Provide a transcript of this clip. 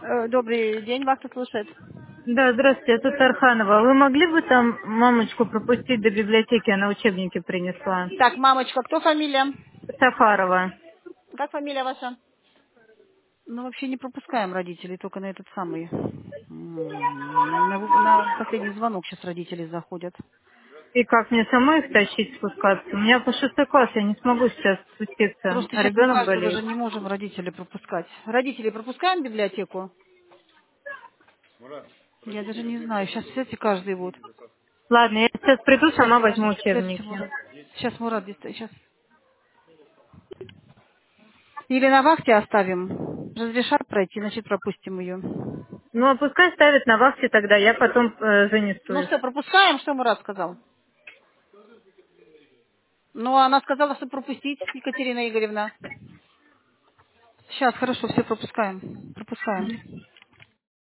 Добрый день, вас слушает. Да, здравствуйте, это Тарханова. Вы могли бы там мамочку пропустить до библиотеки, она учебники принесла? Так, мамочка, кто фамилия? Сафарова. Как фамилия ваша? Ну, вообще не пропускаем родителей, только на этот самый... На последний звонок сейчас родители заходят. И как мне самой их тащить, спускаться? У меня по 6 класс, я не смогу сейчас спуститься, Просто а сейчас мы ребенок каждого болеет. же не можем родителей пропускать. Родителей пропускаем в библиотеку? Я даже не знаю. Сейчас, кстати, каждый вот. Ладно, я сейчас приду, Сейчас, сама возьму подождите, подождите, учебники. Мурат. Сейчас, Мурат, сейчас. Или на вахте оставим. Разрешат пройти, значит, пропустим ее. Ну, а пускай ставят на вахте тогда, я потом занесу Ну их. что, пропускаем? Что Мурат сказал? Ну, она сказала, что пропустить, Екатерина Игоревна. Сейчас, хорошо, все пропускаем. Пропускаем.